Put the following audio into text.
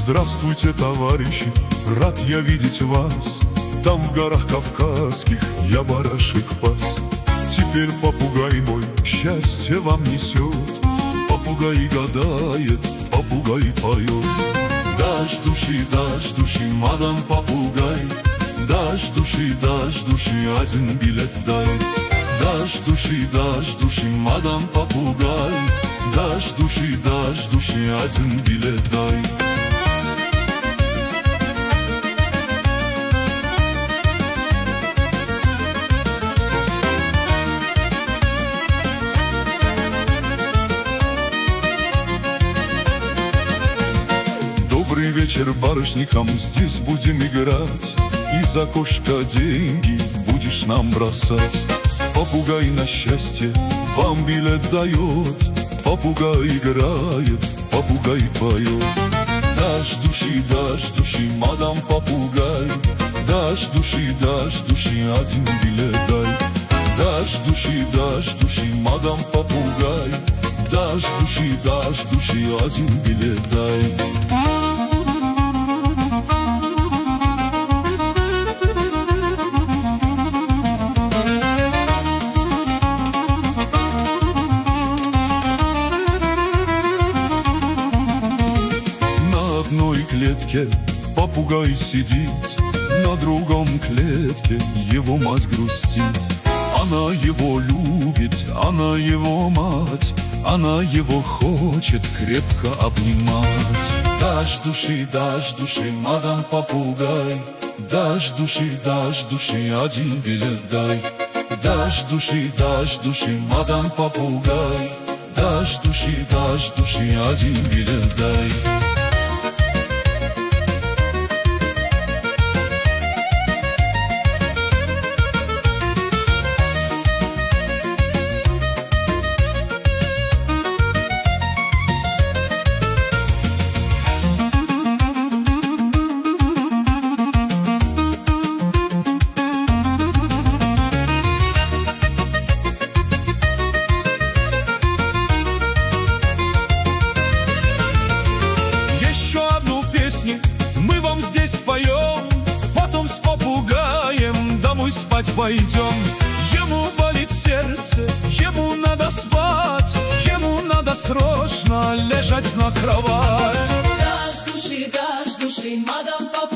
Здравствуйте, товарищи, рад я видеть вас. Там в горах кавказских я барашек пас. Теперь попугай мой счастье вам несет. Попугай гадает, попугай поет. Дашь души, мадам попугай. Дашь души, один билет дай. Дашь души, мадам попугай. Дашь души, один билет дай. Добрый вечер барышникам, здесь будем играть. Из окошка деньги будешь нам бросать. Попугай на счастье вам билет дает. Попугай играет, попугай поет. Дашь души, мадам попугай. Дашь души, один билет дай. Дашь души, мадам попугай. Дашь души, один билет дай. На одной клетке попугай сидит, на другом клетке его мать грустит. Она его любит, она его мать, она его хочет крепко обнимать. Дашь души, мадам попугай. Дашь души, один билет дай. Дашь души, мадам попугай. Дашь души, один билет дай. Мы вам здесь споем, потом с попугаем домой спать пойдем. Ему болит сердце, ему надо спать, ему надо срочно лежать на кровать. Дашь души, мадам попугай.